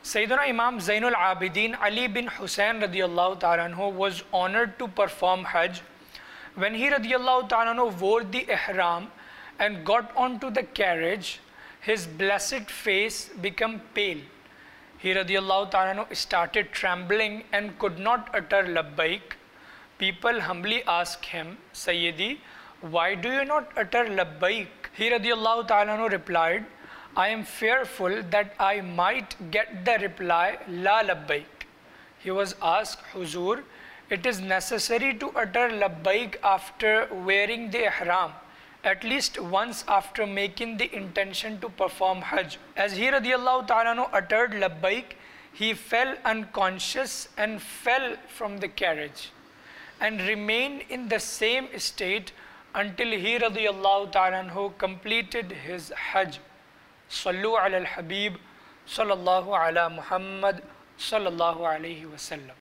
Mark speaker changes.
Speaker 1: Sayyidina Imam Zainul Abidin Ali bin Hussein radiyallahu ta'ala anhu was honored to perform Hajj. When he radiyallahu ta'ala anhu wore the ihram and got onto the carriage, his blessed face became pale. He radiyallahu ta'ala anhu started trembling and could not utter labbaik. People humbly asked him, Sayyidi, why do you not utter labbaik? He radiyallahu ta'ala anhu replied, I am fearful that I might get the reply, La labbaik. He was asked, Huzur, it is necessary to utter labbaik after wearing the ihram, at least once after making the intention to perform Hajj. As he radiyallahu ta'ala anhu uttered labbaik, he fell unconscious and fell from the carriage and remained in the same state until he radiyallahu ta'ala anhu completed his Hajj. Sallu ala al-Habib sallallahu ala Muhammad sallallahu alayhi wa sallam.